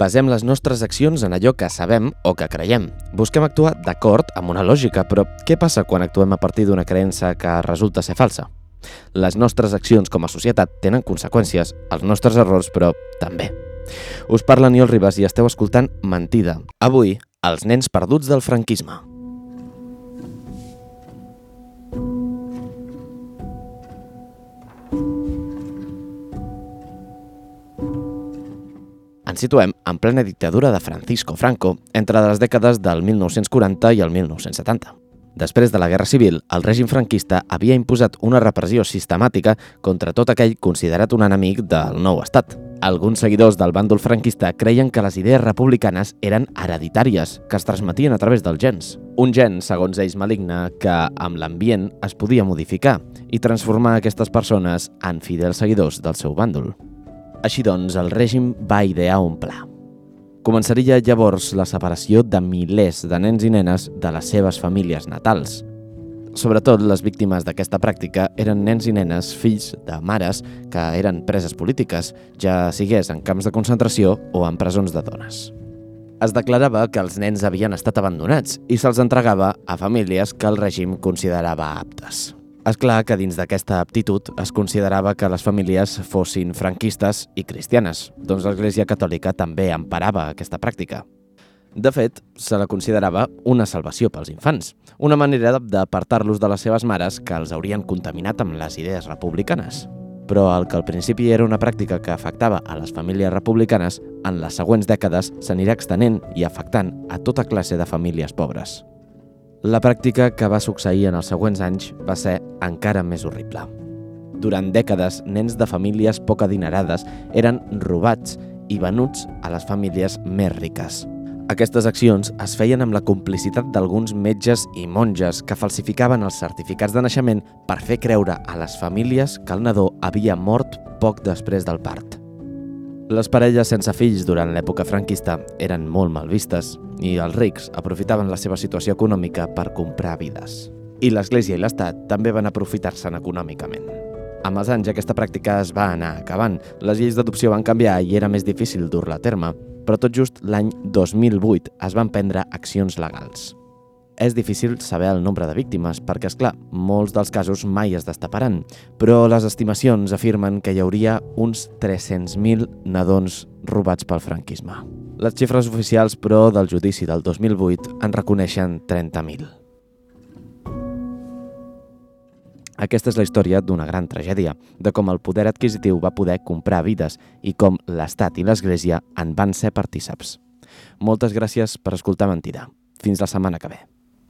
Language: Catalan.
Basem les nostres accions en allò que sabem o que creiem. Busquem actuar d'acord amb una lògica, però què passa quan actuem a partir d'una creença que resulta ser falsa? Les nostres accions com a societat tenen conseqüències, els nostres errors, però també. Us parla Aniol Ribas i esteu escoltant Mentida. Avui, els nens perduts del franquisme. Ens situem en plena dictadura de Francisco Franco entre les dècades del 1940 i el 1970. Després de la Guerra Civil, el règim franquista havia imposat una repressió sistemàtica contra tot aquell considerat un enemic del nou estat. Alguns seguidors del bàndol franquista creien que les idees republicanes eren hereditàries, que es transmetien a través dels gens. Un gen, segons ells, maligne, que amb l'ambient es podia modificar i transformar aquestes persones en fidels seguidors del seu bàndol. Així doncs, el règim va idear un pla. Començaria llavors la separació de milers de nens i nenes de les seves famílies natals. Sobretot, les víctimes d'aquesta pràctica eren nens i nenes fills de mares que eren preses polítiques, ja sigués en camps de concentració o en presons de dones. Es declarava que els nens havien estat abandonats i se'ls entregava a famílies que el règim considerava aptes. És clar que dins d'aquesta aptitud es considerava que les famílies fossin franquistes i cristianes, doncs l'Església Catòlica també emparava aquesta pràctica. De fet, se la considerava una salvació pels infants, una manera d'apartar-los de les seves mares que els haurien contaminat amb les idees republicanes. Però el que al principi era una pràctica que afectava a les famílies republicanes, en les següents dècades s'anirà extenent i afectant a tota classe de famílies pobres. La pràctica que va succeir en els següents anys va ser encara més horrible. Durant dècades, nens de famílies poc adinerades eren robats i venuts a les famílies més riques. Aquestes accions es feien amb la complicitat d'alguns metges i monges que falsificaven els certificats de naixement per fer creure a les famílies que el nadó havia mort poc després del part. Les parelles sense fills durant l'època franquista eren molt mal vistes i els rics aprofitaven la seva situació econòmica per comprar vides. I l'Església i l'Estat també van aprofitar-se'n econòmicament. Amb els anys aquesta pràctica es va anar acabant, les lleis d'adopció van canviar i era més difícil dur-la a terme, però tot just l'any 2008 es van prendre accions legals. És difícil saber el nombre de víctimes perquè, és clar, molts dels casos mai es destaparan, però les estimacions afirmen que hi hauria uns 300.000 nadons robats pel franquisme. Les xifres oficials, però, del judici del 2008 en reconeixen 30.000. Aquesta és la història d'una gran tragèdia, de com el poder adquisitiu va poder comprar vides i com l'Estat i l'Església en van ser partíceps. Moltes gràcies per escoltar Mentida. Fins la setmana que ve.